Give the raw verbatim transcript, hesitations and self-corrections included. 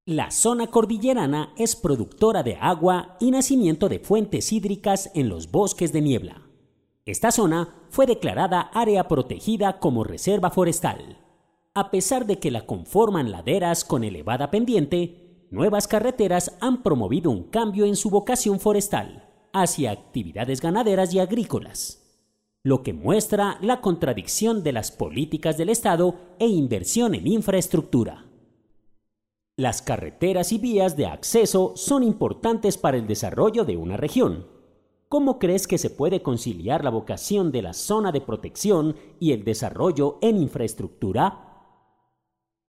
La zona cordillerana es productora de agua y nacimiento de fuentes hídricas en los bosques de niebla. Esta zona fue declarada área protegida como reserva forestal. A pesar de que la conforman laderas con elevada pendiente, nuevas carreteras han promovido un cambio en su vocación forestal hacia actividades ganaderas y agrícolas, lo que muestra la contradicción de las políticas del Estado e inversión en infraestructura. Las carreteras y vías de acceso son importantes para el desarrollo de una región. ¿Cómo crees que se puede conciliar la vocación de la zona de protección y el desarrollo en infraestructura?